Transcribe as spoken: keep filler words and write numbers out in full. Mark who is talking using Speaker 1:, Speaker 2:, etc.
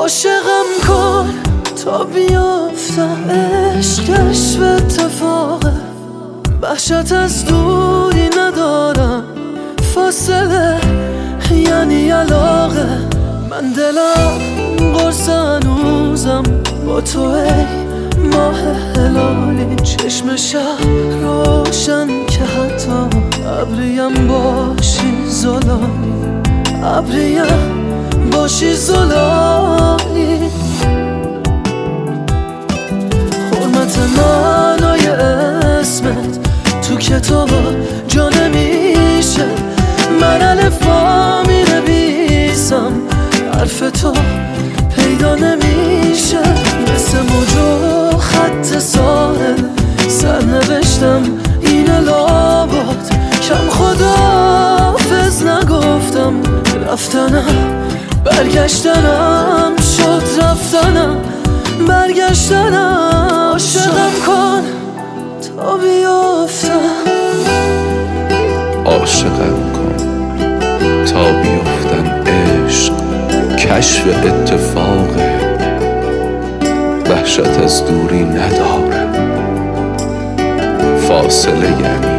Speaker 1: عاشقم کن تا بیافتم، عشقش به اتفاقه، وحشت از دوری ندارم، فاصله یعنی علاقه. من دلم قرص هنوزم با تو ای ماه هلالی، چشم شب روشن که حتی ابریم باشی زلالی، ابریم باشی زلالی. حرمت معنای اسمت تو کتابا جا نمیشه، من الفا می نویسم حرف تو پیدا نمیشه، مثل موج و خط ساحل سرنوشتم اینه لابد، کم خداحافظ نگفتم، رفتنم برگشتنم شد، رفتنم برگشتنم. عاشقم کن تا بیافتم،
Speaker 2: عاشقم کن تا بیافتم، عشق کشف اتفاقه، وحشت از دوری نداره، فاصله یعنی